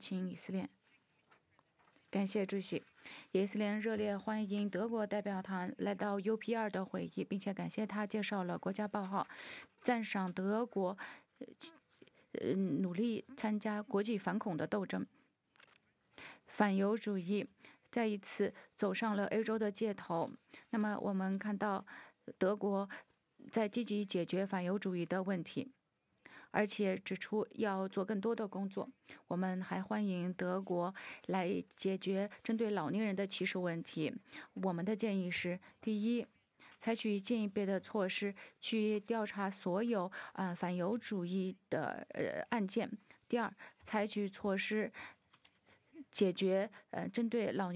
请以色列。感谢主席。以色列热烈欢迎德国代表团来到 UP2 的会议，并且感谢他介绍了国家报告，赞赏德国努力参加国际反恐的斗争。反犹主义再一次走上了欧洲的街头。那么我们看到德国在积极解决反犹主义的问题，而且指出要做更多的工作。我们还欢迎德国来解决针对老年人的歧视问题。我们的建议是：第一，采取进一步的措施去调查所有反犹主义的案件；第二，采取措施解决针对老年